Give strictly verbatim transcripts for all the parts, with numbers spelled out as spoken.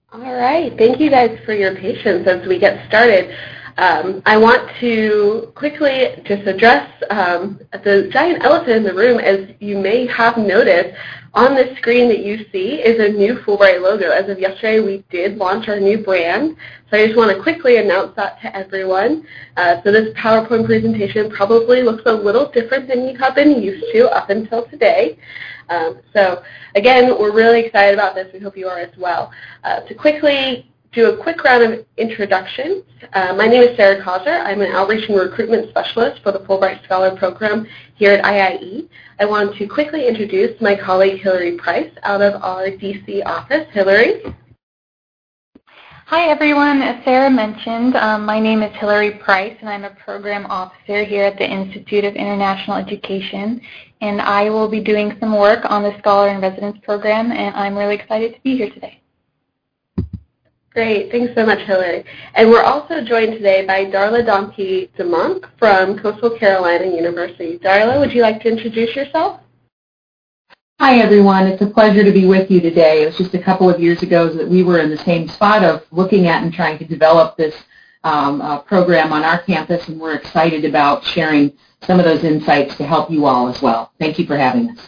All right. Thank you guys for your patience as we get started. Um, I want to quickly just address um, the giant elephant in the room. As you may have noticed, on the screen that you see is a new Fulbright logo. As of yesterday, we did launch our new brand. So I just want to quickly announce that to everyone. Uh, so this PowerPoint presentation probably looks a little different than you have been used to up until today. Um, so again, we're really excited about this. We hope you are as well. Uh, to quickly do a quick round of introductions. Uh, my name is Sarah Causer. I'm an Outreach and Recruitment Specialist for the Fulbright Scholar Program here at I I E. I want to quickly introduce my colleague Hillary Price out of our D C office. Hillary. Hi everyone, as Sarah mentioned, um, my name is Hillary Price and I'm a program officer here at the Institute of International Education, and I will be doing some work on the Scholar in Residence program, and I'm really excited to be here today. Great. Thanks so much, Hillary. And we're also joined today by Darla Domke-DeMonk from Coastal Carolina University. Darla, would you like to introduce yourself? Hi, everyone. It's a pleasure to be with you today. It was just a couple of years ago that we were in the same spot of looking at and trying to develop this um, uh, program on our campus, and we're excited about sharing some of those insights to help you all as well. Thank you for having us.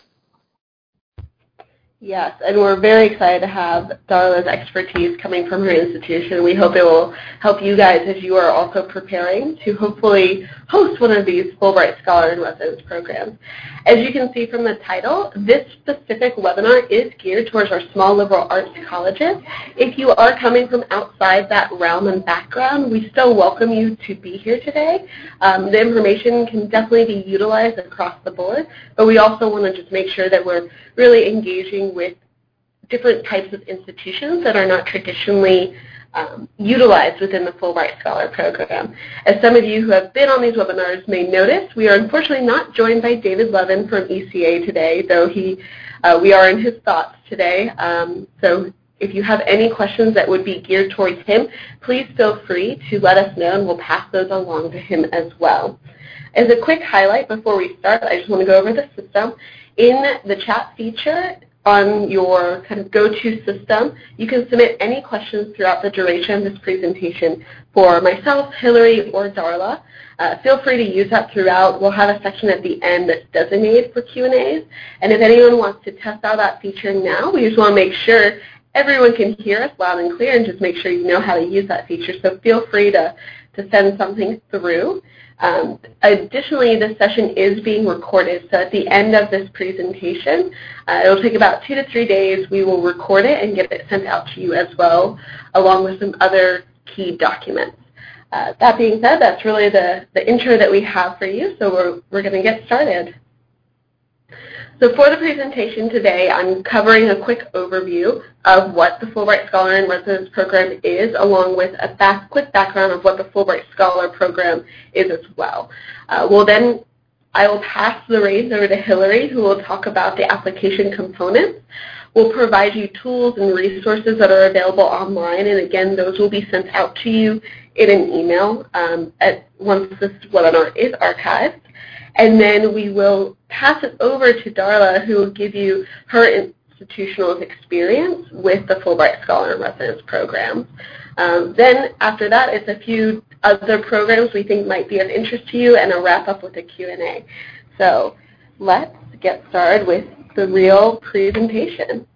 Yes, and we're very excited to have Darla's expertise coming from her institution. We hope it will help you guys as you are also preparing to hopefully host one of these Fulbright Scholar in Residence programs. As you can see from the title, this specific webinar is geared towards our small liberal arts colleges. If you are coming from outside that realm and background, we still welcome you to be here today. Um, the information can definitely be utilized across the board, but we also want to just make sure that we're really engaging with different types of institutions that are not traditionally um, utilized within the Fulbright Scholar Program. As some of you who have been on these webinars may notice, we are unfortunately not joined by David Levin from E C A today, though he, uh, we are in his thoughts today. Um, so if you have any questions that would be geared towards him, please feel free to let us know, and we'll pass those along to him as well. As a quick highlight before we start, I just want to go over the system. In the chat feature on your kind of go-to system, you can submit any questions throughout the duration of this presentation for myself, Hillary, or Darla. Uh, feel free to use that throughout. We'll have a section at the end that's designated for Q and A's. And if anyone wants to test out that feature now, we just want to make sure everyone can hear us loud and clear and just make sure you know how to use that feature. So feel free to, to send something through. Um, additionally, this session is being recorded, so at the end of this presentation, uh, it will take about two to three days. We will record it and get it sent out to you as well, along with some other key documents. Uh, that being said, that's really the, the intro that we have for you, so we're, we're going to get started. So for the presentation today, I'm covering a quick overview of what the Fulbright Scholar in Residence program is, along with a back, quick background of what the Fulbright Scholar program is as well. Uh, we'll then, I will pass the reins over to Hillary, who will talk about the application components. We'll provide you tools and resources that are available online, and again, those will be sent out to you in an email um, at, once this webinar is archived. And then we will pass it over to Darla, who will give you her institutional experience with the Fulbright Scholar in Residence program. Um, then after that, it's a few other programs we think might be of interest to you, and a wrap-up with a Q and A. So let's get started with the real presentation.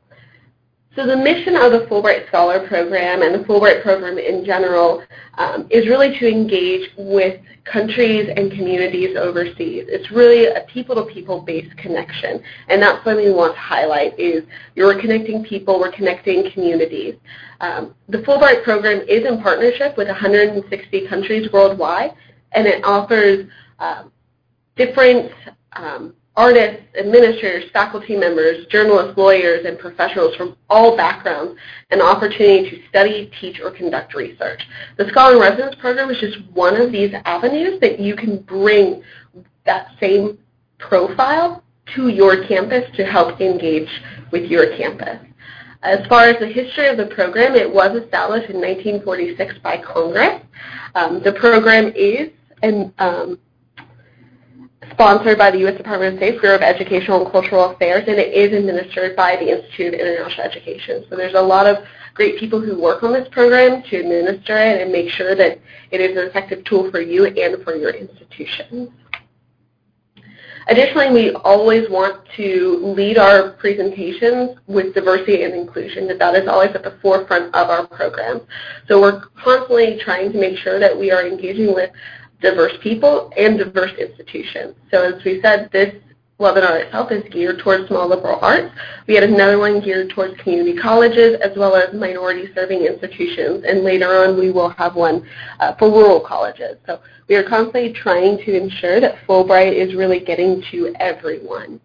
So the mission of the Fulbright Scholar Program and the Fulbright program in general um, is really to engage with countries and communities overseas. It's really a people-to-people based connection, and that's something we want to highlight is we're connecting people, we're connecting communities. Um, the Fulbright program is in partnership with one hundred sixty countries worldwide, and it offers uh, different um, artists, administrators, faculty members, journalists, lawyers, and professionals from all backgrounds an opportunity to study, teach, or conduct research. The Scholar in Residence program is just one of these avenues that you can bring that same profile to your campus to help engage with your campus. As far as the history of the program, it was established in nineteen forty-six by Congress. Um, the program is an um, sponsored by the U S Department of State Bureau of Educational and Cultural Affairs, and it is administered by the Institute of International Education. So there's a lot of great people who work on this program to administer it and make sure that it is an effective tool for you and for your institution. Additionally, we always want to lead our presentations with diversity and inclusion, that that is always at the forefront of our program. So we're constantly trying to make sure that we are engaging with diverse people and diverse institutions. So as we said, this webinar itself is geared towards small liberal arts. We had another one geared towards community colleges as well as minority-serving institutions, and later on we will have one uh, for rural colleges. So we are constantly trying to ensure that Fulbright is really getting to everyone.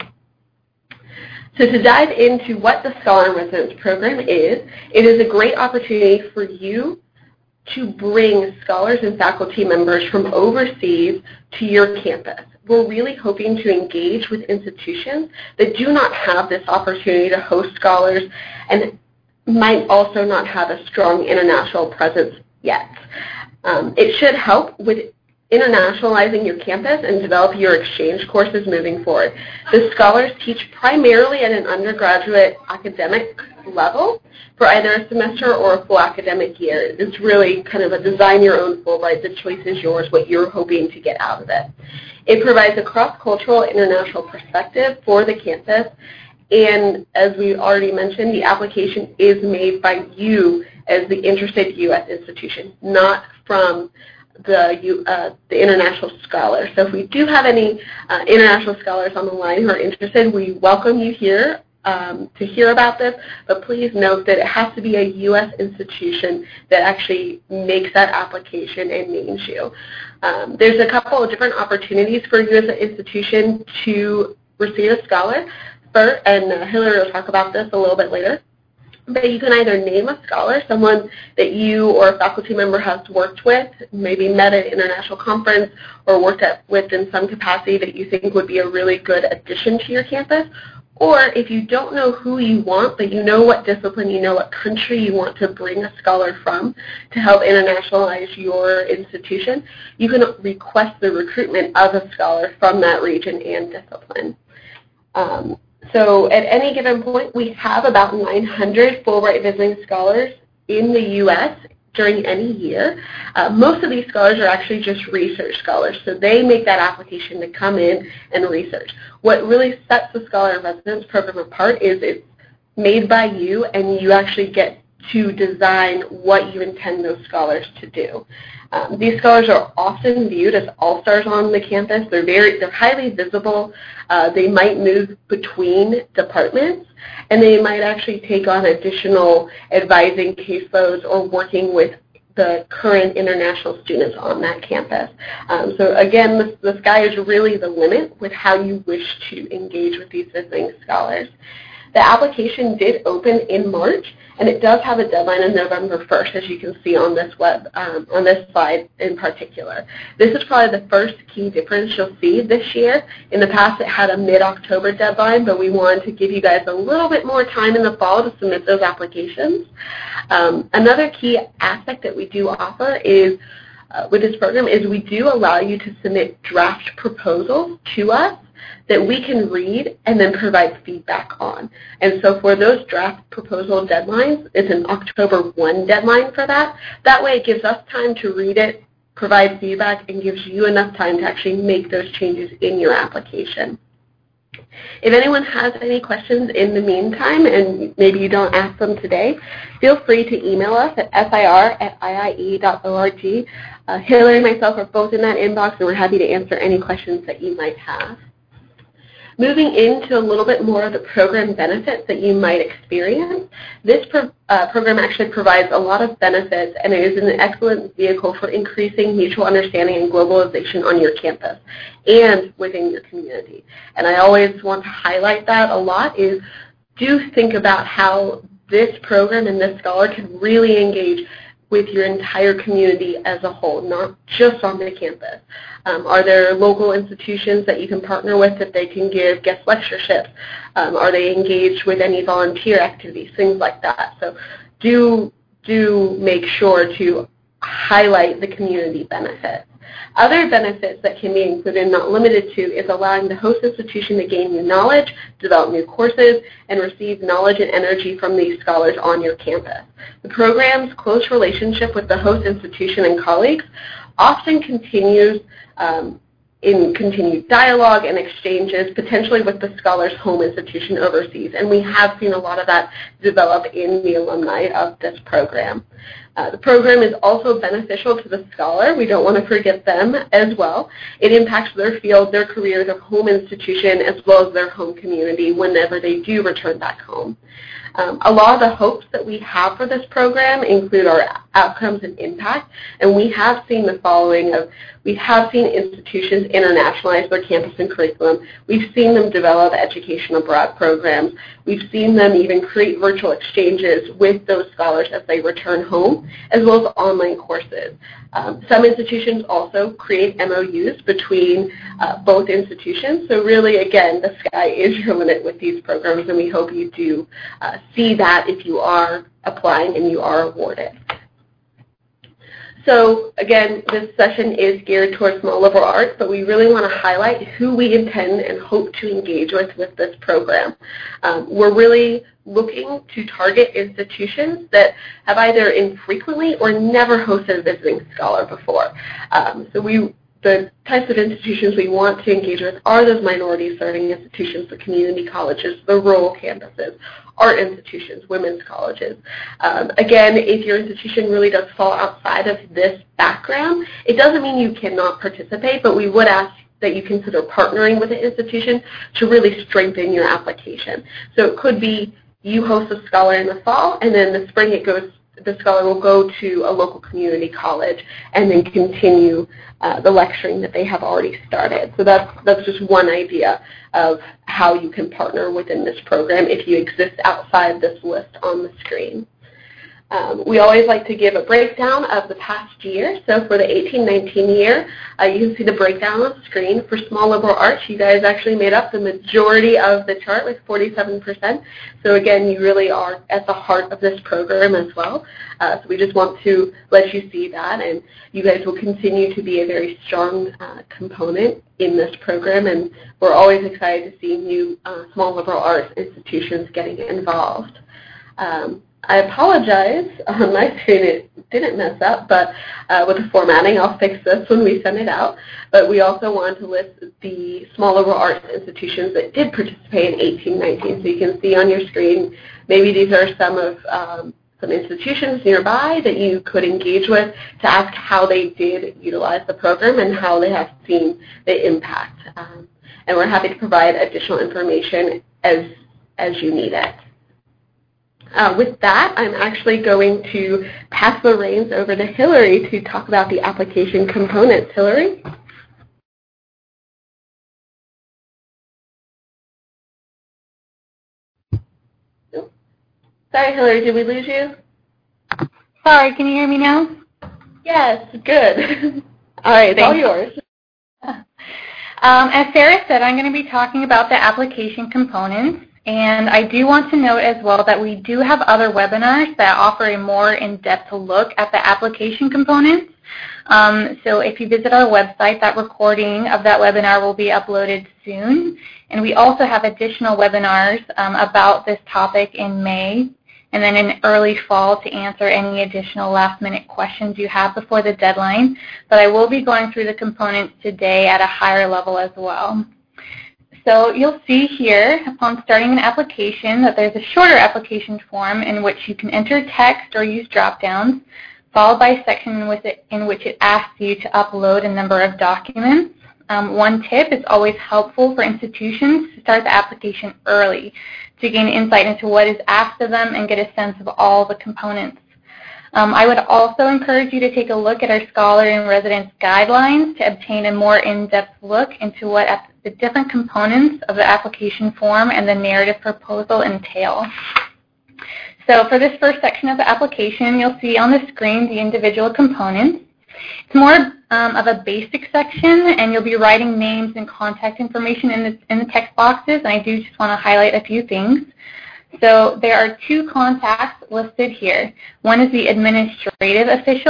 So to dive into what the Scholar in Residence program is, it is a great opportunity for you to bring scholars and faculty members from overseas to your campus. We're really hoping to engage with institutions that do not have this opportunity to host scholars and might also not have a strong international presence yet. Um, it should help with internationalizing your campus and develop your exchange courses moving forward. The scholars teach primarily at an undergraduate academic level for either a semester or a full academic year. It's really kind of a design your own Fulbright. The choice is yours, what you're hoping to get out of it. It provides a cross-cultural international perspective for the campus, and as we already mentioned, the application is made by you as the interested U S institution, not from the, uh, the international scholars. So if we do have any uh, international scholars on the line who are interested, we welcome you here um, to hear about this, but please note that it has to be a U S institution that actually makes that application and names you. Um, there's a couple of different opportunities for you as an institution to receive a scholar, First, and uh, Hillary will talk about this a little bit later. But you can either name a scholar, someone that you or a faculty member has worked with, maybe met at an international conference or worked at, with in some capacity that you think would be a really good addition to your campus. Or if you don't know who you want, but you know what discipline, you know what country you want to bring a scholar from to help internationalize your institution, you can request the recruitment of a scholar from that region and discipline. Um, So at any given point, we have about nine hundred Fulbright visiting scholars in the U S during any year. Uh, most of these scholars are actually just research scholars, so they make that application to come in and research. What really sets the Scholar in Residence program apart is it's made by you, and you actually get to design what you intend those scholars to do. Um, these scholars are often viewed as all-stars on the campus. They're very, they're highly visible. Uh, they might move between departments, and they might actually take on additional advising caseloads or working with the current international students on that campus. Um, so again, the, the sky is really the limit with how you wish to engage with these visiting scholars. The application did open in March, and it does have a deadline of November first, as you can see on this web, um, on this slide in particular. This is probably the first key difference you'll see this year. In the past, it had a mid-October deadline, but we wanted to give you guys a little bit more time in the fall to submit those applications. Um, another key aspect that we do offer is, uh, with this program, is we do allow you to submit draft proposals to us that we can read and then provide feedback on. And so for those draft proposal deadlines, it's an October first deadline for that. That way it gives us time to read it, provide feedback, and gives you enough time to actually make those changes in your application. If anyone has any questions in the meantime, and maybe you don't ask them today, feel free to email us at S I R at I I E dot org. Uh, Hillary and myself are both in that inbox, and we're happy to answer any questions that you might have. Moving into a little bit more of the program benefits that you might experience, this pro uh, program actually provides a lot of benefits, and it is an excellent vehicle for increasing mutual understanding and globalization on your campus and within your community. And I always want to highlight that a lot is do think about how this program and this scholar can really engage with your entire community as a whole, not just on the campus. Um, are there local institutions that you can partner with that they can give guest lectureships? Um, are they engaged with any volunteer activities, things like that? So do, do make sure to highlight the community benefits. Other benefits that can be included, not limited to, is allowing the host institution to gain new knowledge, develop new courses, and receive knowledge and energy from these scholars on your campus. The program's close relationship with the host institution and colleagues often continues um, in continued dialogue and exchanges, potentially with the scholar's home institution overseas. And we have seen a lot of that develop in the alumni of this program. Uh, the program is also beneficial to the scholar. We don't want to forget them as well. It impacts their field, their career, their home institution, as well as their home community whenever they do return back home. Um, a lot of the hopes that we have for this program include our outcomes and impact, and we have seen the following of, we have seen institutions internationalize their campus and curriculum. We've seen them develop education abroad programs. We've seen them even create virtual exchanges with those scholars as they return home, as well as online courses. Um, some institutions also create M O Us between uh, both institutions. So really, again, the sky is your limit with these programs, and we hope you do uh, see that if you are applying and you are awarded. So again, this session is geared towards small liberal arts, but we really want to highlight who we intend and hope to engage with with this program. Um, we're really looking to target institutions that have either infrequently or never hosted a visiting scholar before. Um, so we, the types of institutions we want to engage with are those minority-serving institutions, the community colleges, the rural campuses, art institutions, women's colleges. Um, again, if your institution really does fall outside of this background, it doesn't mean you cannot participate, but we would ask that you consider partnering with an institution to really strengthen your application. So it could be you host a scholar in the fall, and then in the spring it goes, the scholar will go to a local community college and then continue uh, the lecturing that they have already started. So that's, that's just one idea of how you can partner within this program if you exist outside this list on the screen. Um, we always like to give a breakdown of the past year. So for the eighteen nineteen year, uh, you can see the breakdown on the screen. For small liberal arts, you guys actually made up the majority of the chart with forty-seven percent. So again, you really are at the heart of this program as well. Uh, so we just want to let you see that, and you guys will continue to be a very strong uh, component in this program, and we're always excited to see new uh, small liberal arts institutions getting involved. Um, I apologize, on my screen it didn't mess up, but uh, with the formatting, I'll fix this when we send it out. But we also wanted to list the small liberal arts institutions that did participate in eighteen nineteen. So you can see on your screen, maybe these are some of um, some institutions nearby that you could engage with to ask how they did utilize the program and how they have seen the impact. Um, and we're happy to provide additional information as, as you need it. Uh, with that, I'm actually going to pass the reins over to Hillary to talk about the application components. Hillary? Oh. Sorry, Hillary, did we lose you? Sorry, can you hear me now? Yes, good. All right, it's all yours. Um, as Sarah said, I'm going to be talking about the application components. And I do want to note as well that we do have other webinars that offer a more in-depth look at the application components. Um, so if you visit our website, that recording of that webinar will be uploaded soon. And we also have additional webinars um, about this topic in May and then in early fall to answer any additional last-minute questions you have before the deadline. But I will be going through the components today at a higher level as well. So you'll see here, upon starting an application, that there's a shorter application form in which you can enter text or use drop-downs, followed by a section in which it, in which it asks you to upload a number of documents. Um, one tip, it's always helpful for institutions to start the application early to gain insight into what is asked of them and get a sense of all the components. Um, I would also encourage you to take a look at our Scholar in Residence guidelines to obtain a more in-depth look into what the different components of the application form and the narrative proposal entail. So for this first section of the application, you'll see on the screen the individual components. It's more um, of a basic section, and you'll be writing names and contact information in the, in the text boxes, and I do just want to highlight a few things. So there are two contacts listed here. One is the administrative official,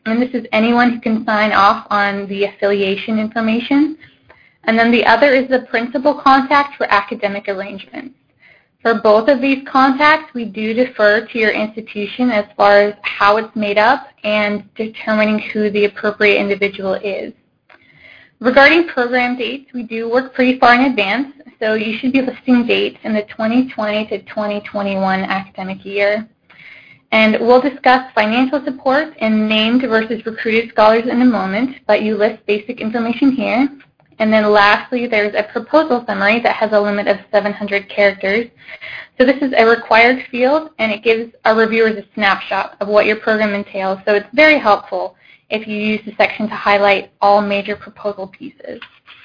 and this is anyone who can sign off on the affiliation information. And then the other is the principal contact for academic arrangements. For both of these contacts, we do defer to your institution as far as how it's made up and determining who the appropriate individual is. Regarding program dates, we do work pretty far in advance, so you should be listing dates in the twenty twenty to twenty twenty-one academic year. And we'll discuss financial support and named versus recruited scholars in a moment, but you list basic information here. And then lastly, there's a proposal summary that has a limit of seven hundred characters. So this is a required field, and it gives our reviewers a snapshot of what your program entails. So it's very helpful if you use the section to highlight all major proposal pieces.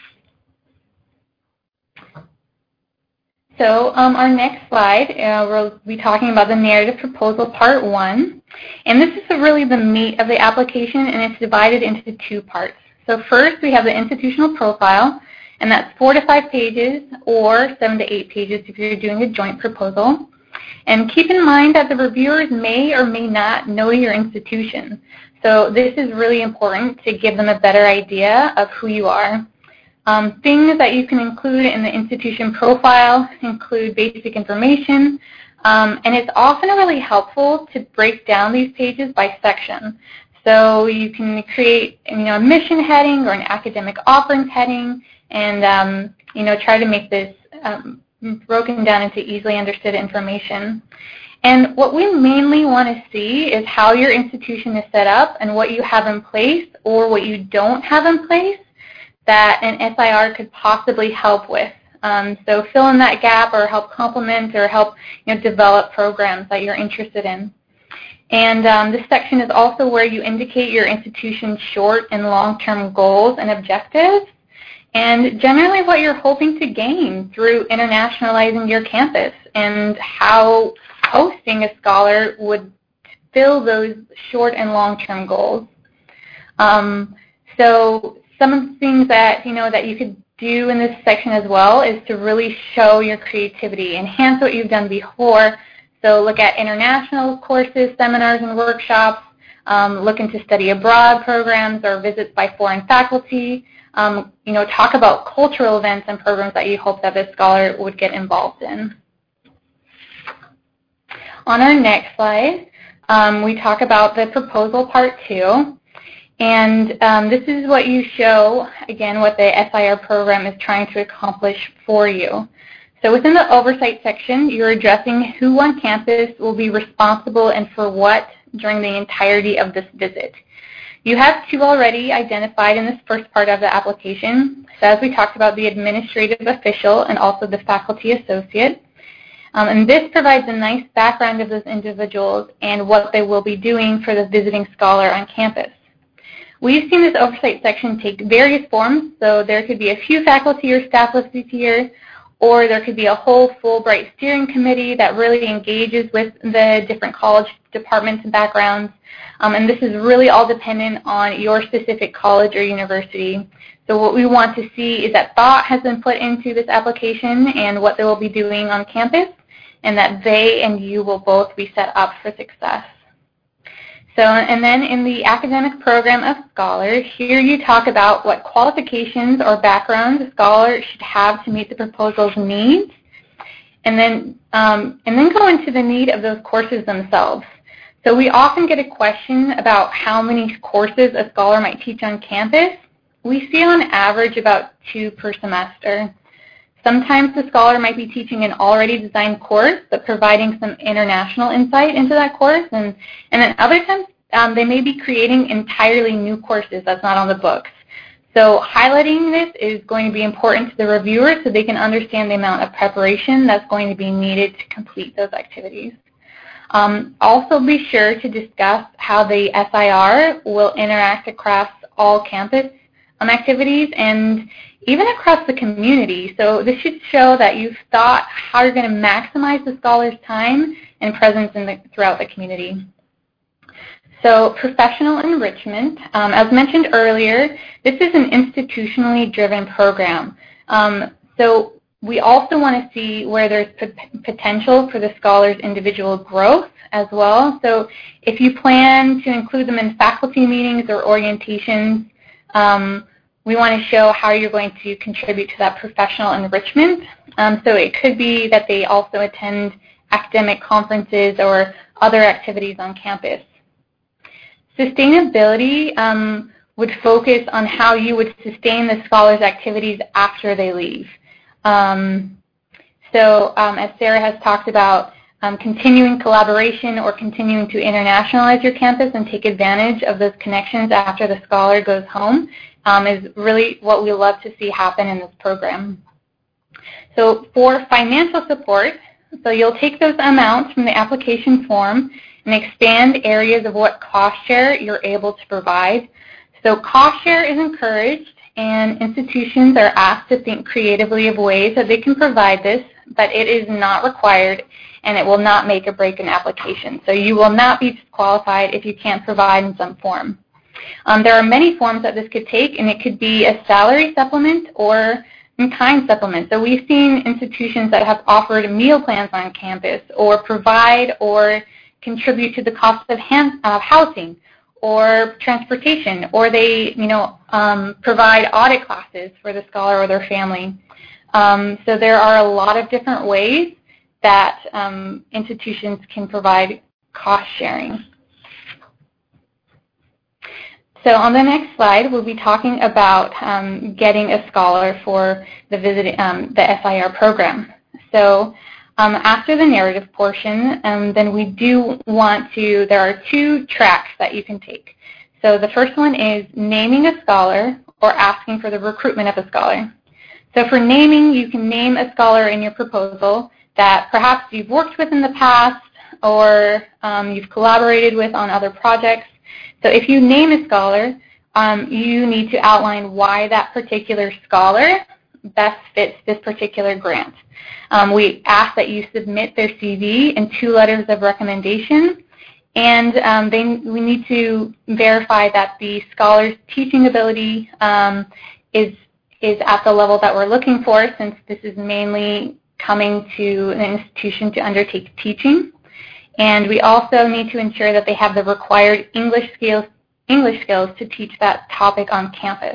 So um, our next slide, uh, we'll be talking about the narrative proposal part one. And this is really the meat of the application, and it's divided into two parts. So first, we have the institutional profile, and that's four to five pages or seven to eight pages if you're doing a joint proposal. And keep in mind that the reviewers may or may not know your institution. So this is really important to give them a better idea of who you are. Um, things that you can include in the institution profile include basic information, um, and it's often really helpful to break down these pages by section. So you can create, you know, a mission heading or an academic offerings heading, and um, you know, try to make this um, broken down into easily understood information. And what we mainly want to see is how your institution is set up and what you have in place or what you don't have in place that an S I R could possibly help with. Um, so fill in that gap or help complement or help, you know, develop programs that you're interested in. And um, this section is also where you indicate your institution's short and long-term goals and objectives, and generally what you're hoping to gain through internationalizing your campus and how hosting a scholar would fill those short and long-term goals. Um, so some of the things that, you know, that you could do in this section as well is to really show your creativity, enhance what you've done before. So look at international courses, seminars, and workshops. Um, look into study abroad programs or visits by foreign faculty. Um, you know, talk about cultural events and programs that you hope that this scholar would get involved in. On our next slide, um, we talk about the proposal part two. And um, this is what you show, again, what the S I R program is trying to accomplish for you. So within the oversight section, you're addressing who on campus will be responsible and for what during the entirety of this visit. You have two already identified in this first part of the application. So as we talked about, the administrative official and also the faculty associate. Um, and this provides a nice background of those individuals and what they will be doing for the visiting scholar on campus. We've seen this oversight section take various forms, so there could be a few faculty or staff listed here, or there could be a whole Fulbright steering committee that really engages with the different college departments and backgrounds. Um, and this is really all dependent on your specific college or university. So what we want to see is that thought has been put into this application and what they will be doing on campus, and that they and you will both be set up for success. So, and then in the academic program of Scholar, here you talk about what qualifications or backgrounds a scholar should have to meet the proposal's needs, and then, um, and then go into the need of those courses themselves. So we often get a question about how many courses a scholar might teach on campus. We see on average about two per semester. Sometimes the scholar might be teaching an already designed course, but providing some international insight into that course. And, and then other times, um, they may be creating entirely new courses that's not on the books. So highlighting this is going to be important to the reviewer so they can understand the amount of preparation that's going to be needed to complete those activities. Um, also be sure to discuss how the S I R will interact across all campus um, activities and even across the community. So this should show that you've thought how you're going to maximize the scholar's time and presence in the, throughout the community. So professional enrichment, um, as mentioned earlier, this is an institutionally driven program. Um, so we also want to see where there's potential for the scholar's individual growth as well. So if you plan to include them in faculty meetings or orientations, um, we want to show how you're going to contribute to that professional enrichment. Um, so it could be that they also attend academic conferences or other activities on campus. Sustainability um, would focus on how you would sustain the scholars' activities after they leave. Um, so um, as Sarah has talked about, um, continuing collaboration or continuing to internationalize your campus and take advantage of those connections after the scholar goes home um, is really what we love to see happen in this program. So for financial support, so you'll take those amounts from the application form and expand areas of what cost share you're able to provide. So cost share is encouraged, and institutions are asked to think creatively of ways that they can provide this, but it is not required, and it will not make or break an application. So you will not be disqualified if you can't provide in some form. Um, there are many forms that this could take, and it could be a salary supplement or in-kind supplement. So we've seen institutions that have offered meal plans on campus, or provide or contribute to the cost of hand, uh, housing or transportation, or they, you know, um, provide audit classes for the scholar or their family. Um, so there are a lot of different ways that um, institutions can provide cost sharing. So on the next slide, we'll be talking about um, getting a scholar for the visit, um, the S I R program. So um, after the narrative portion, um, then we do want to, there are two tracks that you can take. So the first one is naming a scholar or asking for the recruitment of a scholar. So for naming, you can name a scholar in your proposal that perhaps you've worked with in the past or um, you've collaborated with on other projects. So if you name a scholar, um, you need to outline why that particular scholar best fits this particular grant. Um, we ask that you submit their C V and two letters of recommendation, and um, they, we need to verify that the scholar's teaching ability um, is, is at the level that we're looking for, since this is mainly coming to an institution to undertake teaching. And we also need to ensure that they have the required English skills, English skills to teach that topic on campus.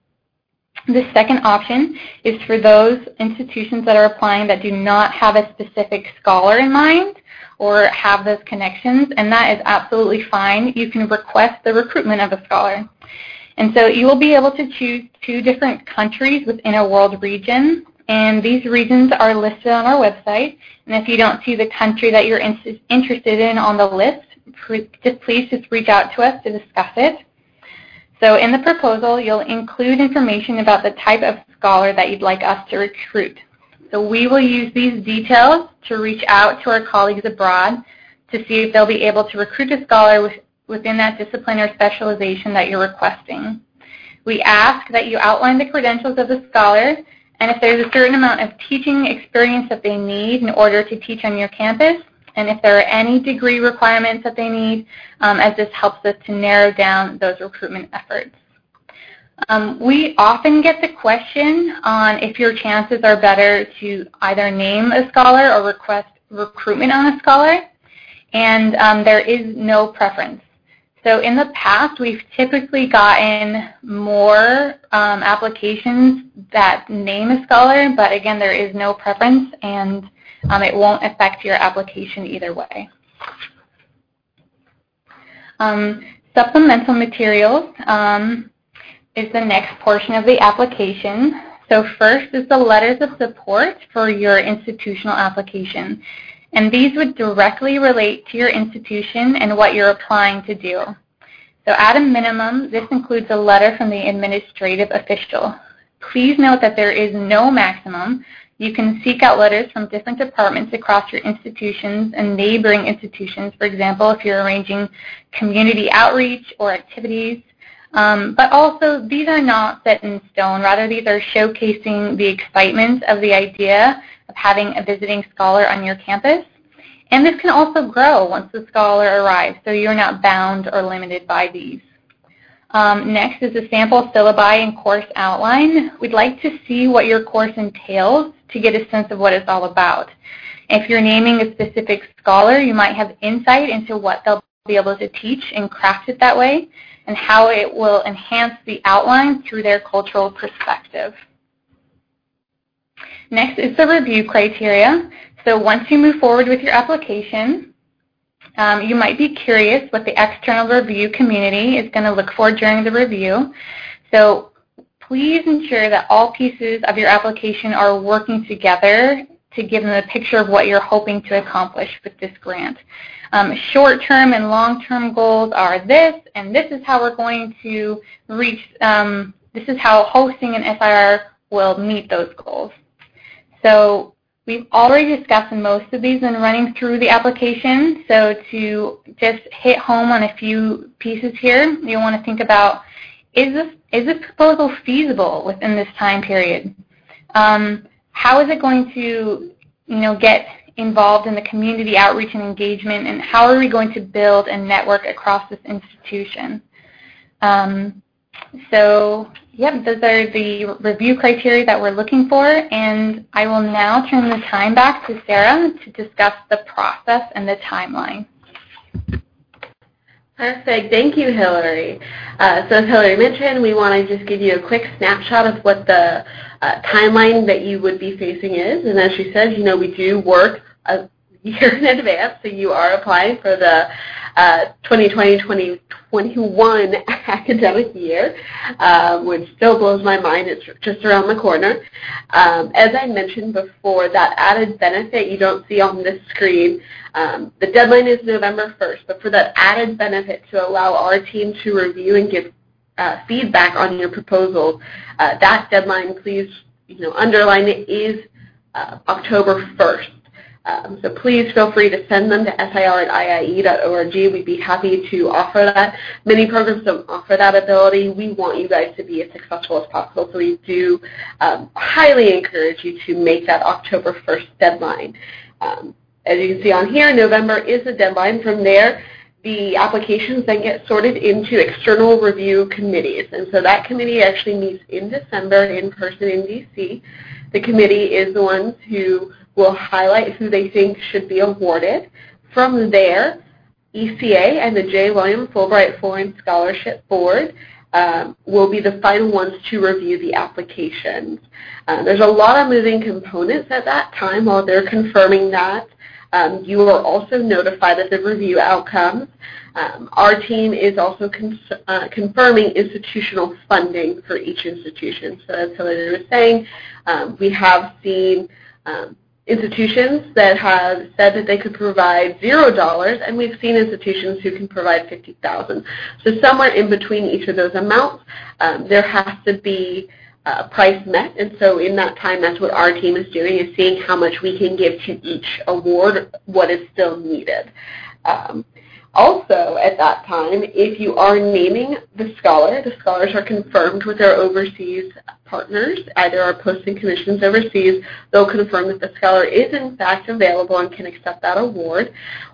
The second option is for those institutions that are applying that do not have a specific scholar in mind or have those connections, and that is absolutely fine. You can request the recruitment of a scholar. And so you will be able to choose two different countries within a world region, and these regions are listed on our website. And if you don't see the country that you're in interested in on the list, just please just reach out to us to discuss it. So in the proposal, you'll include information about the type of scholar that you'd like us to recruit. So we will use these details to reach out to our colleagues abroad to see if they'll be able to recruit a scholar with, within that discipline or specialization that you're requesting. We ask that you outline the credentials of the scholar, and if there's a certain amount of teaching experience that they need in order to teach on your campus, and if there are any degree requirements that they need, um, as this helps us to narrow down those recruitment efforts. Um, we often get the question on if your chances are better to either name a scholar or request recruitment on a scholar, and um, there is no preference. So in the past, we've typically gotten more um, applications that name a scholar, but again, there is no preference, and um, it won't affect your application either way. Um, supplemental materials um, is the next portion of the application. So first is the letters of support for your institutional application. And these would directly relate to your institution and what you're applying to do. So at a minimum, this includes a letter from the administrative official. Please note that there is no maximum. You can seek out letters from different departments across your institutions and neighboring institutions, for example, if you're arranging community outreach or activities. Um, but also, these are not set in stone. Rather, these are showcasing the excitement of the idea of having a visiting scholar on your campus. And this can also grow once the scholar arrives, so you're not bound or limited by these. Um, next is a sample syllabi and course outline. We'd like to see what your course entails to get a sense of what it's all about. If you're naming a specific scholar, you might have insight into what they'll be able to teach and craft it that way, and how it will enhance the outline through their cultural perspective. Next is the review criteria. So once you move forward with your application, um, you might be curious what the external review community is going to look for during the review. So please ensure that all pieces of your application are working together to give them a picture of what you're hoping to accomplish with this grant. Um, short-term and long-term goals are this, and this is how we're going to reach, um, this is how hosting an S I R will meet those goals. So we've already discussed most of these in running through the application, so to just hit home on a few pieces here, you'll want to think about, is this, is this proposal feasible within this time period? Um, how is it going to, you know, get involved in the community outreach and engagement, and how are we going to build and network across this institution? Um, so, yep, those are the review criteria that we're looking for, and I will now turn the time back to Sarah to discuss the process and the timeline. Perfect. Thank you, Hillary. Uh, so as Hillary mentioned, we want to just give you a quick snapshot of what the uh, timeline that you would be facing is. And as she said, you know, we do work a year in advance, so you are applying for the uh, twenty twenty to twenty twenty-one academic year, um, which still blows my mind. It's just around the corner. Um, as I mentioned before, that added benefit you don't see on this screen, um, the deadline is November first, but for that added benefit to allow our team to review and give uh, feedback on your proposal, uh, that deadline, please, you know, underline it, is uh, October first. Um, so please feel free to send them to S I R at I I E dot org. We'd be happy to offer that. Many programs don't offer that ability. We want you guys to be as successful as possible, so we do um, highly encourage you to make that October first deadline. Um, as you can see on here, November is the deadline. From there, the applications then get sorted into external review committees, and so that committee actually meets in December in person in D C. The committee is the ones who will highlight who they think should be awarded. From there, E C A and the J. William Fulbright Foreign Scholarship Board um, will be the final ones to review the applications. Uh, there's a lot of moving components at that time while they're confirming that. Um, you are also notified of the review outcomes. Um, our team is also con uh, confirming institutional funding for each institution. So as Hillary was saying, um, we have seen um, institutions that have said that they could provide zero dollars, and we've seen institutions who can provide fifty thousand. So somewhere in between each of those amounts, um, there has to be uh, price met, and so in that time, that's what our team is doing, is seeing how much we can give to each award, what is still needed. Um, Also, at that time, if you are naming the scholar, the scholars are confirmed with their overseas partners, either our posting commissions overseas. They'll confirm that the scholar is in fact available and can accept that award.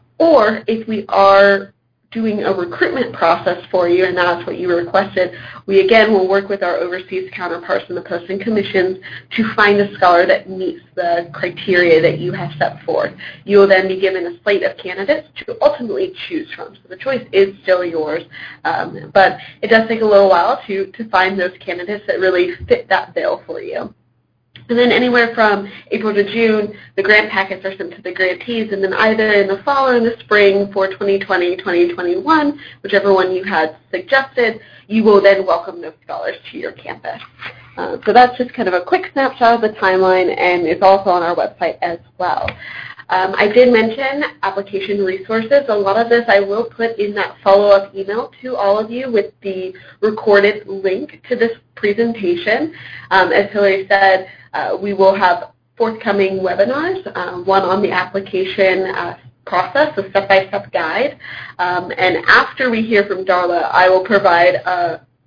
Or if we are doing a recruitment process for you, and that's what you requested, we again will work with our overseas counterparts in the posting commissions to find a scholar that meets the criteria that you have set forth. You will then be given a slate of candidates to ultimately choose from. So the choice is still yours, um, but it does take a little while to, to find those candidates that really fit that bill for you. And then anywhere from April to June, the grant packets are sent to the grantees, and then either in the fall or in the spring for twenty twenty, twenty twenty-one, whichever one you had suggested, you will then welcome those scholars to your campus. Uh, so that's just kind of a quick snapshot of the timeline, and it's also on our website as well. Um, I did mention application resources. A lot of this I will put in that follow-up email to all of you with the recorded link to this presentation. Um, as Hillary said, uh, we will have forthcoming webinars, uh, one on the application uh, process, a step-by-step guide. Um, and after we hear from Darla, I will provide a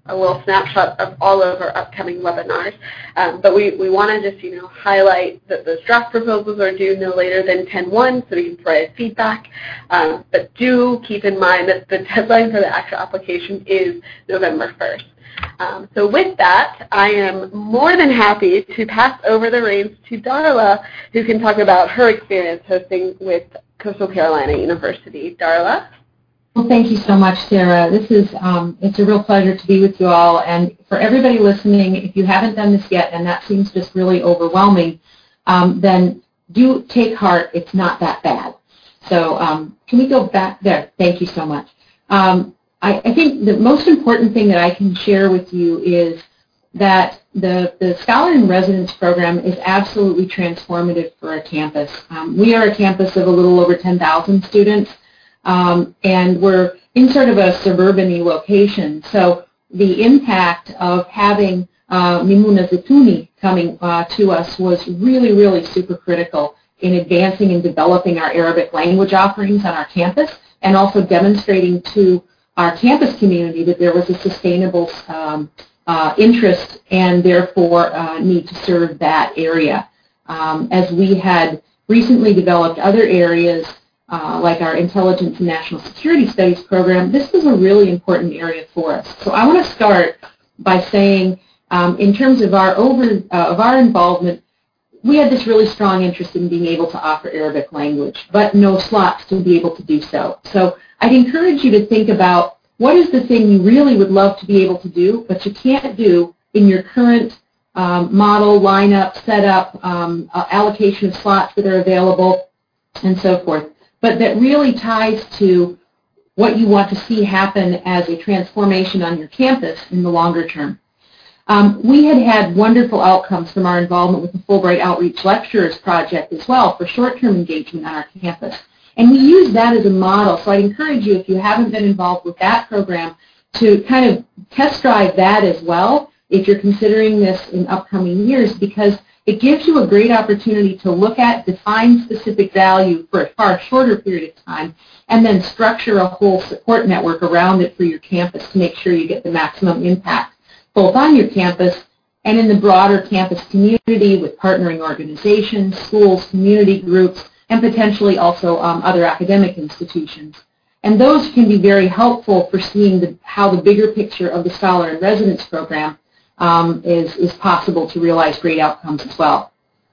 a little snapshot of all of our upcoming webinars. Um, but we, we want to just, you know, highlight that those draft proposals are due no later than ten one so we can provide feedback. Um, but do keep in mind that the deadline for the actual application is November first. Um, so with that, I am more than happy to pass over the reins to Darla, who can talk about her experience hosting with Coastal Carolina University. Darla? Well, thank you so much, Sarah. This is, um, it's a real pleasure to be with you all. And for everybody listening, if you haven't done this yet, and that seems just really overwhelming, um, then do take heart. It's not that bad. So um, can we go back there? Thank you so much. Um, I, I think the most important thing that I can share with you is that the, the Scholar in Residence program is absolutely transformative for our campus. Um, we are a campus of a little over ten thousand students, um, and we're in sort of a suburban-y location. So the impact of having uh, Mimouna Zitouni coming uh, to us was really, really super critical in advancing and developing our Arabic language offerings on our campus, and also demonstrating to our campus community that there was a sustainable um, uh, interest and therefore uh, need to serve that area. Um, as we had recently developed other areas uh, like our Intelligence and National Security Studies program, this was a really important area for us. So I want to start by saying um, in terms of our, over, uh, of our involvement, we had this really strong interest in being able to offer Arabic language, but no slots to be able to do so. So I'd encourage you to think about what is the thing you really would love to be able to do, but you can't do in your current um, model, lineup, setup, um, uh, allocation of slots that are available, and so forth. But that really ties to what you want to see happen as a transformation on your campus in the longer term. Um, we had had wonderful outcomes from our involvement with the Fulbright Outreach Lecturers Project as well for short-term engagement on our campus. And we use that as a model, so I'd encourage you, if you haven't been involved with that program, to kind of test drive that as well if you're considering this in upcoming years, because it gives you a great opportunity to look at, define specific value for a far shorter period of time, and then structure a whole support network around it for your campus to make sure you get the maximum impact, both on your campus and in the broader campus community with partnering organizations, schools, community groups, and potentially also um, other academic institutions. And those can be very helpful for seeing the, how the bigger picture of the Scholar in Residence program um, is, is possible to realize great outcomes as well.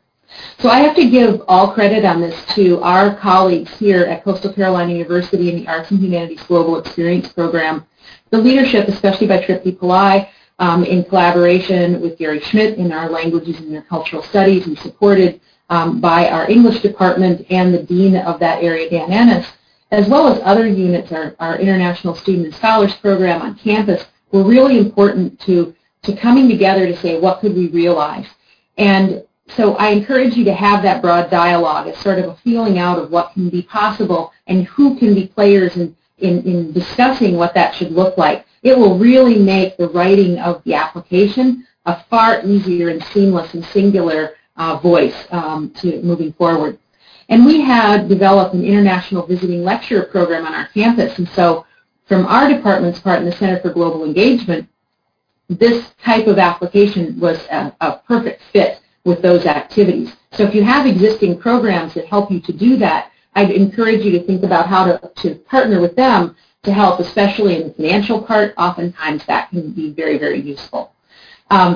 So I have to give all credit on this to our colleagues here at Coastal Carolina University in the Arts and Humanities Global Experience Program. The leadership, especially by Tripti Pillai, um, in collaboration with Gary Schmidt in our Languages and Intercultural Studies, and supported Um, by our English department and the dean of that area, Dan Ennis, as well as other units, our, our International Student and Scholars program on campus, were really important to, to coming together to say, what could we realize? And so I encourage you to have that broad dialogue as sort of a feeling out of what can be possible and who can be players in, in, in discussing what that should look like. It will really make the writing of the application a far easier and seamless and singular Uh, voice um, to moving forward. And we had developed an international visiting lecturer program on our campus, and so from our department's part in the Center for Global Engagement, this type of application was a, a perfect fit with those activities. So if you have existing programs that help you to do that, I'd encourage you to think about how to, to partner with them to help, especially in the financial part. Oftentimes that can be very, very useful. Um,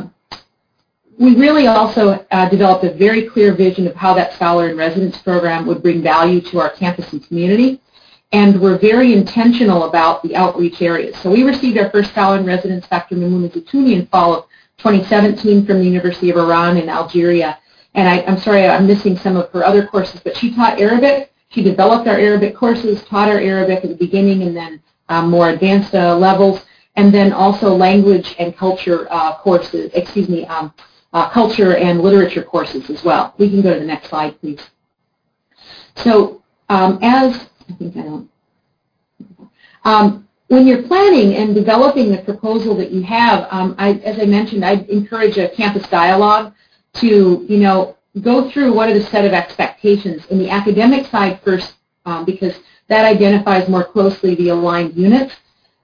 We really also uh, developed a very clear vision of how that Scholar in Residence program would bring value to our campus and community, and we're very intentional about the outreach areas. So we received our first Scholar in Residence, Doctor Mimouna Zitouni, in fall of twenty seventeen from the University of Iran in Algeria. And I, I'm sorry, I'm missing some of her other courses, but she taught Arabic. She developed our Arabic courses, taught our Arabic at the beginning and then um, more advanced uh, levels, and then also language and culture uh, courses, excuse me, um, Uh, culture and literature courses as well. We can go to the next slide, please. So um, as, I think I don't, um, when you're planning and developing the proposal that you have, um, I, as I mentioned, I encourage a campus dialogue to, you know, go through what are the set of expectations in the academic side first, um, because that identifies more closely the aligned units.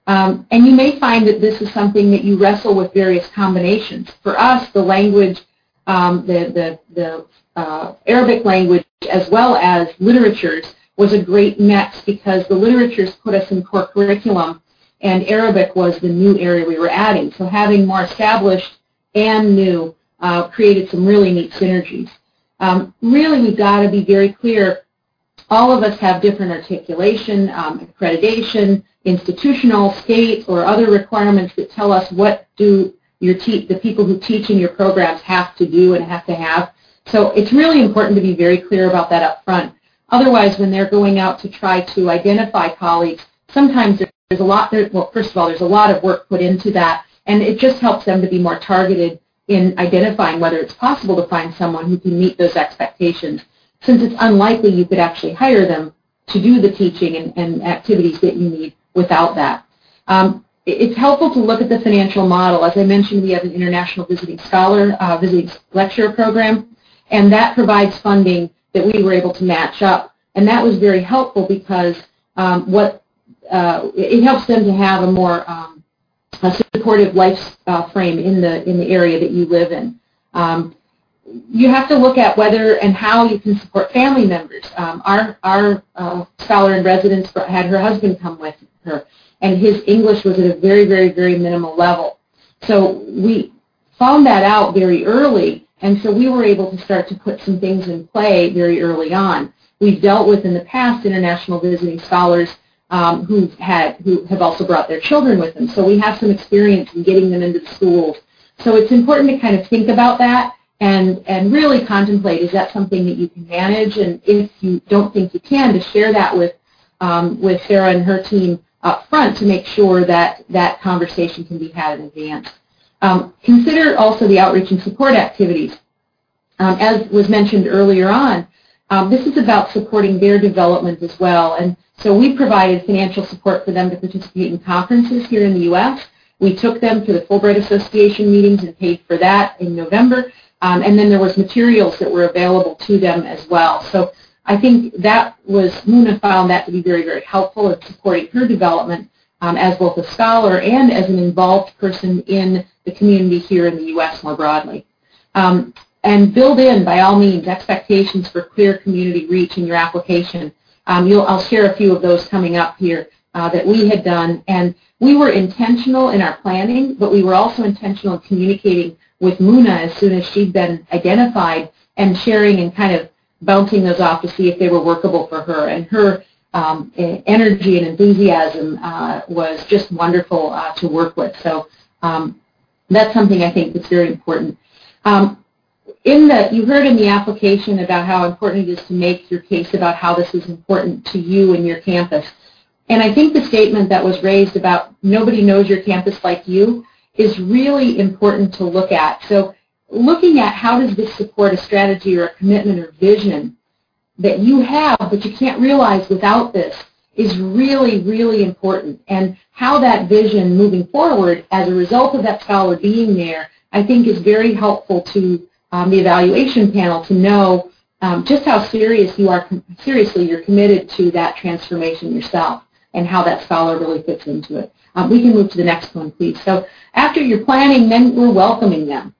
Um, and you may find that this is something that you wrestle with various combinations. For us, the language, um, the, the, the uh, Arabic language as well as literatures was a great mix because the literatures put us in core curriculum and Arabic was the new area we were adding. So having more established and new uh, created some really neat synergies. Um, really, we've got to be very clear. All of us have different articulation, um, accreditation, institutional, state, or other requirements that tell us what do your te the people who teach in your programs have to do and have to have. So it's really important to be very clear about that up front. Otherwise, when they're going out to try to identify colleagues, sometimes there's a lot, there, well, first of all, there's a lot of work put into that, and it just helps them to be more targeted in identifying whether it's possible to find someone who can meet those expectations, since it's unlikely you could actually hire them to do the teaching and, and activities that you need without that. Um, it's helpful to look at the financial model. As I mentioned, we have an International Visiting Scholar, uh, Visiting Lecturer program, and that provides funding that we were able to match up. And that was very helpful because um, what uh, it helps them to have a more um, a supportive life uh, frame in the in the area that you live in. Um, you have to look at whether and how you can support family members. Um, our our uh, scholar in residence had her husband come with her, and his English was at a very, very, very minimal level. So we found that out very early, and so we were able to start to put some things in play very early on. We've dealt with in the past international visiting scholars um, who had who have also brought their children with them. So we have some experience in getting them into the schools. So it's important to kind of think about that and and really contemplate, is that something that you can manage? And if you don't think you can, to share that with um, with Sarah and her team up front to make sure that that conversation can be had in advance. Um, consider also the outreach and support activities. Um, as was mentioned earlier on, um, this is about supporting their development as well. And so we provided financial support for them to participate in conferences here in the U S. We took them to the Fulbright Association meetings and paid for that in November. Um, and then there was materials that were available to them as well. So I think that was, Muna found that to be very, very helpful in supporting her development um, as both a scholar and as an involved person in the community here in the U S more broadly. Um, and build in, by all means, expectations for clear community reach in your application. Um, you'll, I'll share a few of those coming up here uh, that we had done. And we were intentional in our planning, but we were also intentional in communicating with Muna as soon as she'd been identified and sharing and kind of bouncing those off to see if they were workable for her. And her um, energy and enthusiasm uh, was just wonderful uh, to work with. So um, that's something I think that's very important. Um, in the, you heard in the application about how important it is to make your case about how this is important to you and your campus. And I think the statement that was raised about nobody knows your campus like you is really important to look at. So looking at how does this support a strategy or a commitment or vision that you have but you can't realize without this is really, really important. And how that vision moving forward as a result of that scholar being there, I think is very helpful to um, the evaluation panel to know um, just how serious you are, seriously you're committed to that transformation yourself and how that scholar really fits into it. Um, we can move to the next one, please. So after you're planning, then we're welcoming them.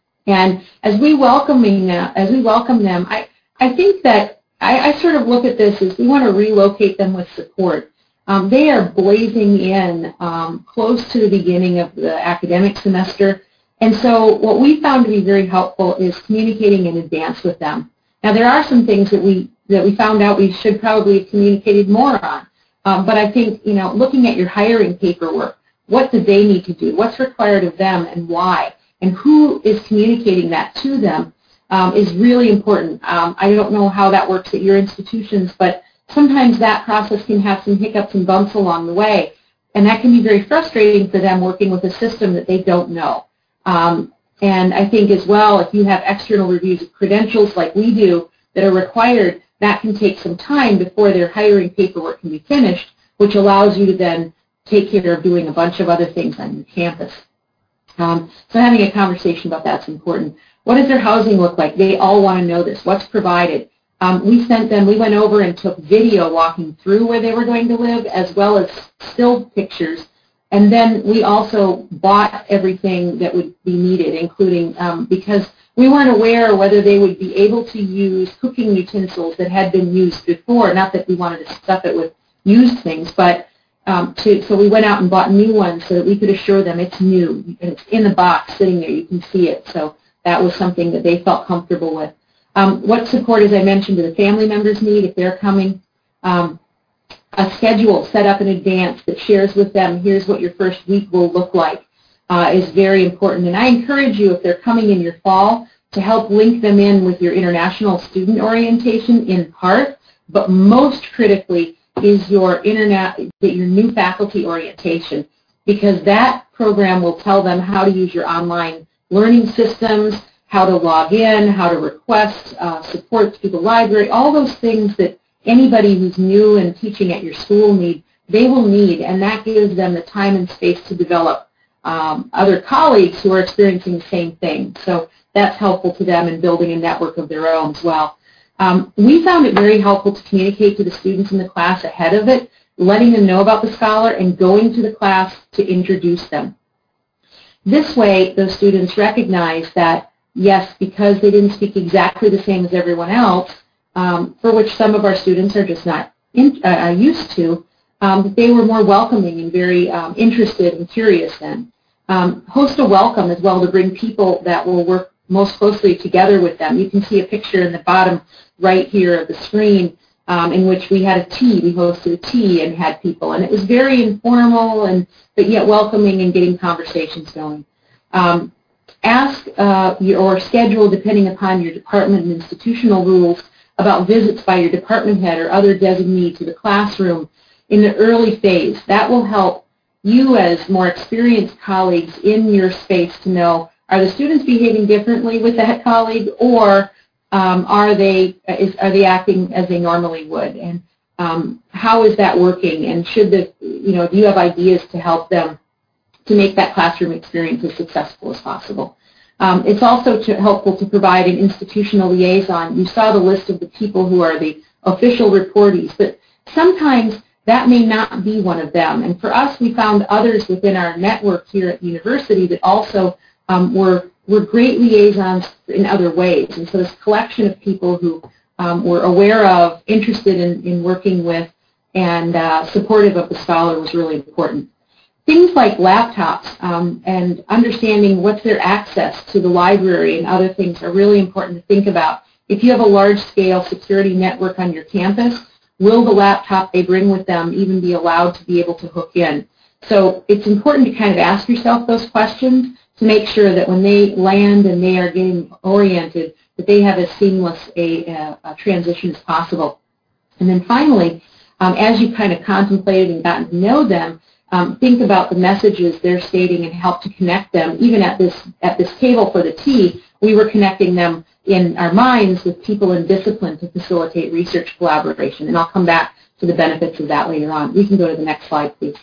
And as we welcoming them, as we welcome them, I, I think that I, I sort of look at this as we want to relocate them with support. Um, they are blazing in um, close to the beginning of the academic semester. And so what we found to be very helpful is communicating in advance with them. Now there are some things that we, that we found out we should probably have communicated more on. Um, but I think, you know, looking at your hiring paperwork, what do they need to do? What's required of them and why? And who is communicating that to them um, is really important. Um, I don't know how that works at your institutions, but sometimes that process can have some hiccups and bumps along the way. And that can be very frustrating for them working with a system that they don't know. Um, and I think as well, if you have external reviews of credentials like we do that are required, that can take some time before their hiring paperwork can be finished, which allows you to then take care of doing a bunch of other things on your campus. Um, so having a conversation about that's important. What does their housing look like? They all want to know this. What's provided? Um, we sent them, we went over and took video walking through where they were going to live, as well as still pictures And then we also bought everything that would be needed, including um, because we weren't aware whether they would be able to use cooking utensils that had been used before. Not that we wanted to stuff it with used things, but um, to, so we went out and bought new ones so that we could assure them it's new and it's in the box sitting there. You can see it. So that was something that they felt comfortable with. Um, what support, as I mentioned, do the family members need if they're coming? Um, a schedule set up in advance that shares with them, here's what your first week will look like, uh, is very important. And I encourage you, if they're coming in your fall, to help link them in with your international student orientation in part, but most critically is your internet, your new faculty orientation, because that program will tell them how to use your online learning systems, how to log in, how to request uh, support through the library, all those things that anybody who's new and teaching at your school need, they will need, and that gives them the time and space to develop um, other colleagues who are experiencing the same thing. So that's helpful to them in building a network of their own as well. Um, we found it very helpful to communicate to the students in the class ahead of it, letting them know about the Scholar and going to the class to introduce them. This way, those students recognize that, yes, because they didn't speak exactly the same as everyone else, um, for which some of our students are just not in, uh, used to, um, that they were more welcoming and very um, interested and curious then. Um, host a welcome as well to bring people that will work most closely together with them. You can see a picture in the bottom right here of the screen um, in which we had a tea. We hosted a tea and had people, and it was very informal and but yet welcoming and getting conversations going. Um, ask uh, your, or schedule, depending upon your department and institutional rules, about visits by your department head or other designee to the classroom in the early phase. That will help you as more experienced colleagues in your space to know, are the students behaving differently with that colleague, or um, are they is, are they acting as they normally would, and um, how is that working, and should the you know do you have ideas to help them to make that classroom experience as successful as possible. Um, it's also to, helpful to provide an institutional liaison. You saw the list of the people who are the official reportees, but sometimes that may not be one of them. And for us, we found others within our network here at the university that also um, were, were great liaisons in other ways. And so this collection of people who um, were aware of, interested in, in working with, and uh, supportive of the Scholar was really important. Things like laptops um, and understanding what's their access to the library and other things are really important to think about. If you have a large-scale security network on your campus, will the laptop they bring with them even be allowed to be able to hook in? So it's important to kind of ask yourself those questions to make sure that when they land and they are getting oriented, that they have as seamless a, a, a transition as possible. And then finally, um, as you kind of contemplated and gotten to know them, Um, think about the messages they're stating and help to connect them. Even at this at this table for the tea, we were connecting them in our minds with people in discipline to facilitate research collaboration. And I'll come back to the benefits of that later on. We can go to the next slide, please.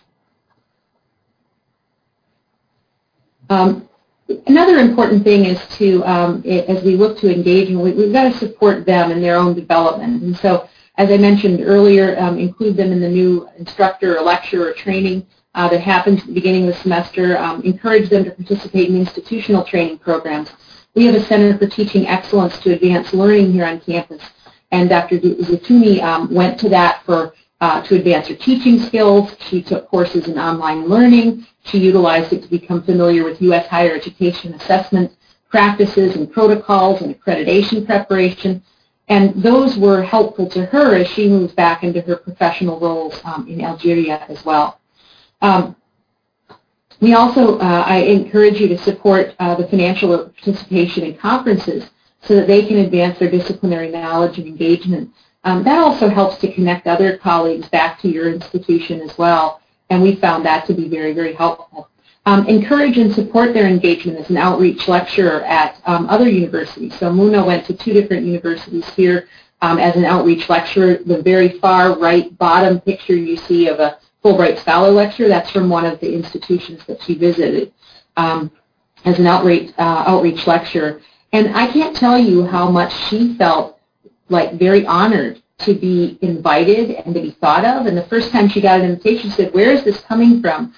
Um, another important thing is to, um, it, as we look to engage, we, we've got to support them in their own development. And so, as I mentioned earlier, um, include them in the new instructor or lecture or training uh, that happens at the beginning of the semester. Um, encourage them to participate in institutional training programs. We have a Center for Teaching Excellence to Advance Learning here on campus, and Doctor Zatouni um, went to that for uh, to advance her teaching skills. She took courses in online learning. She utilized it to become familiar with U S higher education assessment practices and protocols and accreditation preparation. And those were helpful to her as she moves back into her professional roles um, in Algeria as well. Um, we also, uh, I encourage you to support uh, the financial participation in conferences so that they can advance their disciplinary knowledge and engagement. Um, that also helps to connect other colleagues back to your institution as well, and we found that to be very, very helpful. Um, encourage and support their engagement as an outreach lecturer at um, other universities. So Muna went to two different universities here um, as an outreach lecturer. The very far right bottom picture you see of a Fulbright Scholar lecture, that's from one of the institutions that she visited um, as an outreach, uh, outreach lecturer. And I can't tell you how much she felt like very honored to be invited and to be thought of. And the first time she got an invitation, she said, "Where is this coming from?"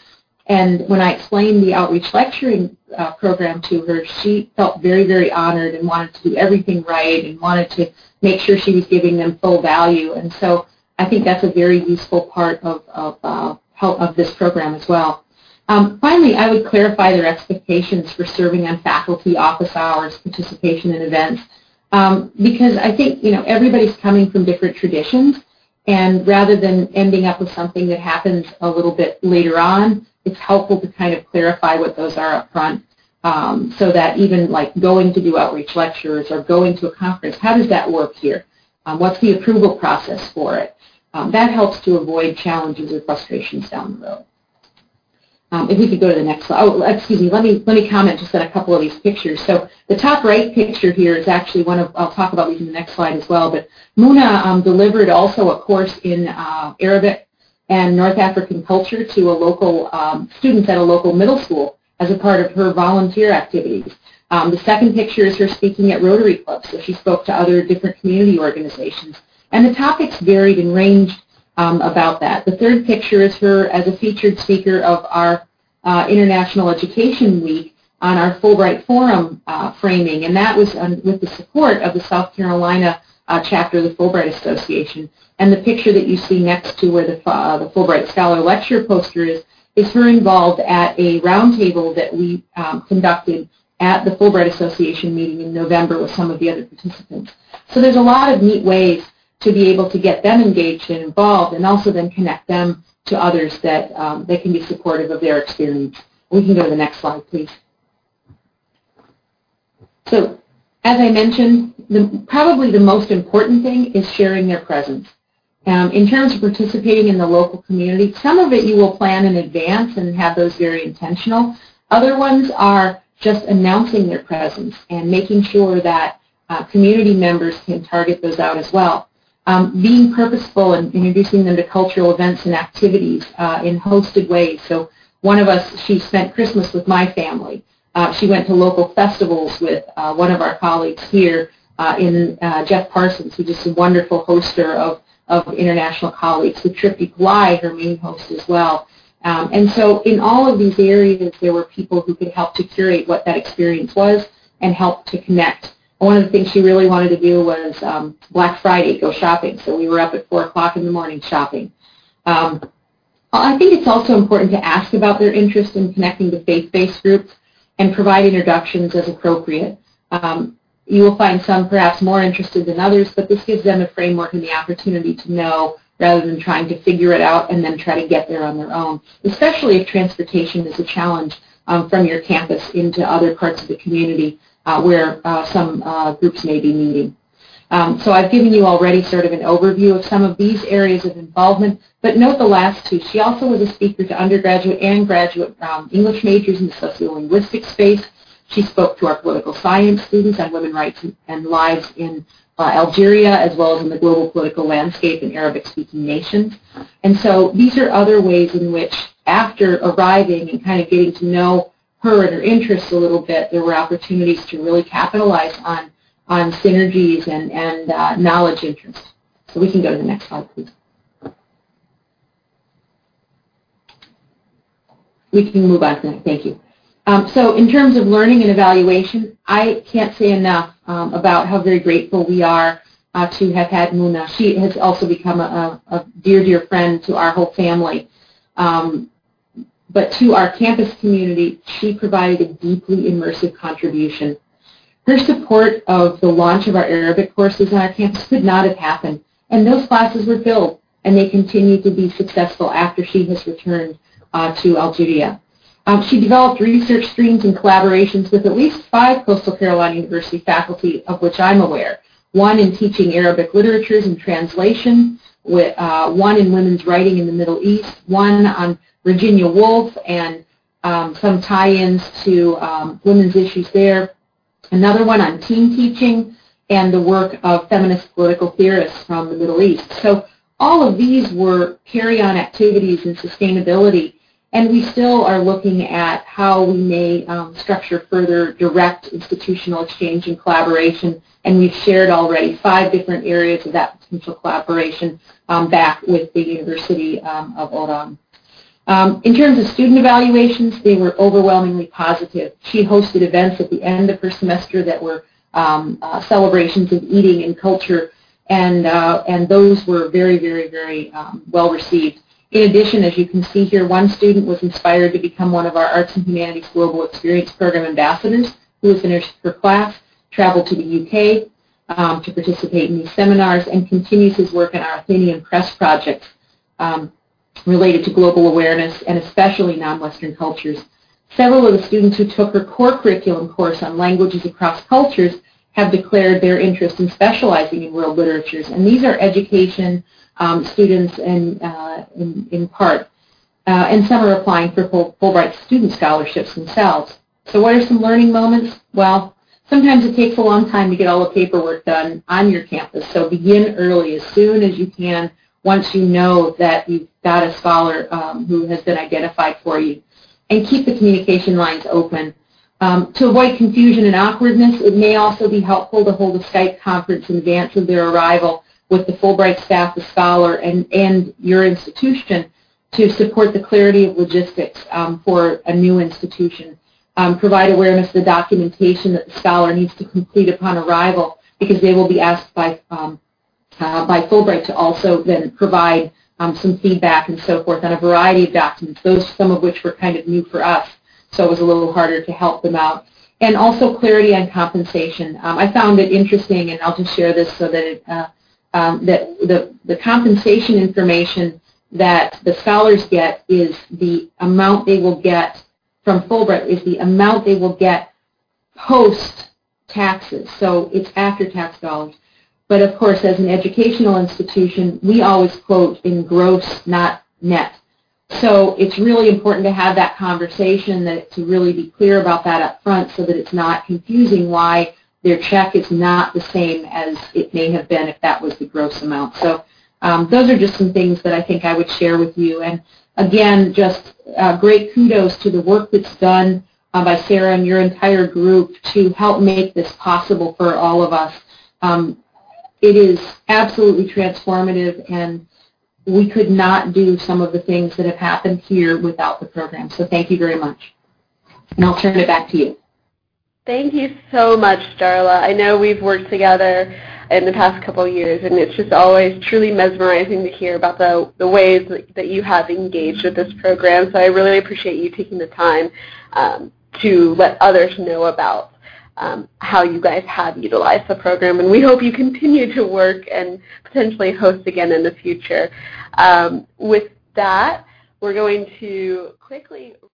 And when I explained the outreach lecturing uh, program to her, she felt very, very honored and wanted to do everything right and wanted to make sure she was giving them full value. And so I think that's a very useful part of, of, uh, of this program as well. Um, finally, I would clarify their expectations for serving on faculty, office hours, participation in events, um, because I think, you know, everybody's coming from different traditions, and rather than ending up with something that happens a little bit later on, it's helpful to kind of clarify what those are up front, um, so that even like going to do outreach lectures or going to a conference, how does that work here? Um, what's the approval process for it? Um, that helps to avoid challenges or frustrations down the road. Um, if we could go to the next slide. Oh, excuse me. Let me let me comment just on a couple of these pictures. So the top right picture here is actually one of. I'll talk about these in the next slide as well. But Muna um, delivered also a course in uh, Arabic and North African culture to a local um, students at a local middle school as a part of her volunteer activities. Um, the second picture is her speaking at Rotary Club. So she spoke to other different community organizations. And the topics varied and ranged um, about that. The third picture is her as a featured speaker of our uh, International Education Week on our Fulbright Forum uh, framing, and that was on, with the support of the South Carolina uh, chapter of the Fulbright Association. And the picture that you see next to where the, uh, the Fulbright Scholar Lecture poster is, is her involved at a roundtable that we um, conducted at the Fulbright Association meeting in November with some of the other participants. So there's a lot of neat ways to be able to get them engaged and involved, and also then connect them to others that um, they can be supportive of their experience. We can go to the next slide, please. So, as I mentioned, the, probably the most important thing is sharing their presence. Um, in terms of participating in the local community, some of it you will plan in advance and have those very intentional. Other ones are just announcing their presence and making sure that uh, community members can target those out as well. Um, being purposeful and introducing them to cultural events and activities uh, in hosted ways. So one of us, she spent Christmas with my family. Uh, she went to local festivals with uh, one of our colleagues here uh, in uh, Jeff Parsons, who's just a wonderful hoster of, of international colleagues, with Tripti Pillai, her main host as well. Um, and so in all of these areas, there were people who could help to curate what that experience was and help to connect. One of the things she really wanted to do was um, Black Friday, go shopping. So we were up at four o'clock in the morning shopping. Um, I think it's also important to ask about their interest in connecting to faith-based groups and provide introductions as appropriate. Um, you will find some perhaps more interested than others, but this gives them a framework and the opportunity to know rather than trying to figure it out and then try to get there on their own, especially if transportation is a challenge um, from your campus into other parts of the community. Uh, where uh, some uh, groups may be meeting. Um, so I've given you already sort of an overview of some of these areas of involvement, but note the last two. She also was a speaker to undergraduate and graduate um, English majors in the sociolinguistics space. She spoke to our political science students on women's rights and lives in uh, Algeria, as well as in the global political landscape in Arabic-speaking nations. And so these are other ways in which, after arriving and kind of getting to know her and her interests a little bit, there were opportunities to really capitalize on, on synergies and, and uh, knowledge interests. So we can go to the next slide, please. We can move on to that. Thank you. Um, so in terms of learning and evaluation, I can't say enough um, about how very grateful we are uh, to have had Muna. She has also become a, a dear, dear friend to our whole family. Um, But to our campus community, she provided a deeply immersive contribution. Her support of the launch of our Arabic courses on our campus could not have happened, and those classes were filled, and they continue to be successful after she has returned uh, to Algeria. Um, she developed research streams and collaborations with at least five Coastal Carolina University faculty, of which I'm aware, one in teaching Arabic literatures and translation, with, uh, one in women's writing in the Middle East, one on Virginia Woolf and um, some tie-ins to um, women's issues there, another one on teen teaching, and the work of feminist political theorists from the Middle East. So all of these were carry-on activities in sustainability, and we still are looking at how we may um, structure further direct institutional exchange and collaboration, and we've shared already five different areas of that potential collaboration um, back with the University um, of Oran. Um, in terms of student evaluations, they were overwhelmingly positive. She hosted events at the end of her semester that were um, uh, celebrations of eating and culture, and, uh, and those were very, very, very um, well received. In addition, as you can see here, one student was inspired to become one of our Arts and Humanities Global Experience Program ambassadors, who finished her class, traveled to the U K um, to participate in these seminars, and continues his work in our Athenian Press project um, related to global awareness and especially non-Western cultures. Several of the students who took her core curriculum course on languages across cultures have declared their interest in specializing in world literatures, and these are education um, students in, uh, in, in part, uh, and some are applying for Fulbright student scholarships themselves. So what are some learning moments? Well, sometimes it takes a long time to get all the paperwork done on your campus, so begin early, as soon as you can, once you know that you've got a scholar um, who has been identified for you. And keep the communication lines open. Um, to avoid confusion and awkwardness, it may also be helpful to hold a Skype conference in advance of their arrival with the Fulbright staff, the scholar, and, and your institution to support the clarity of logistics um, for a new institution. Um, provide awareness of the documentation that the scholar needs to complete upon arrival, because they will be asked by um, Uh, by Fulbright to also then provide um, some feedback and so forth on a variety of documents, those some of which were kind of new for us, so it was a little harder to help them out. And also clarity on compensation. Um, I found it interesting, and I'll just share this so that it, uh, um, that the, the compensation information that the scholars get is the amount they will get from Fulbright, is the amount they will get post-taxes, so it's after-tax dollars. But of course, as an educational institution, we always quote in gross, not net. So it's really important to have that conversation, that to really be clear about that up front, so that it's not confusing why their check is not the same as it may have been if that was the gross amount. So um, those are just some things that I think I would share with you. And again, just uh, great kudos to the work that's done uh, by Sarah and your entire group to help make this possible for all of us. Um, It is absolutely transformative, and we could not do some of the things that have happened here without the program. So thank you very much. And I'll turn it back to you. Thank you so much, Darla. I know we've worked together in the past couple of years, and it's just always truly mesmerizing to hear about the, the ways that you have engaged with this program. So I really appreciate you taking the time um, to let others know about Um, how you guys have utilized the program, and we hope you continue to work and potentially host again in the future. Um, with that, we're going to quickly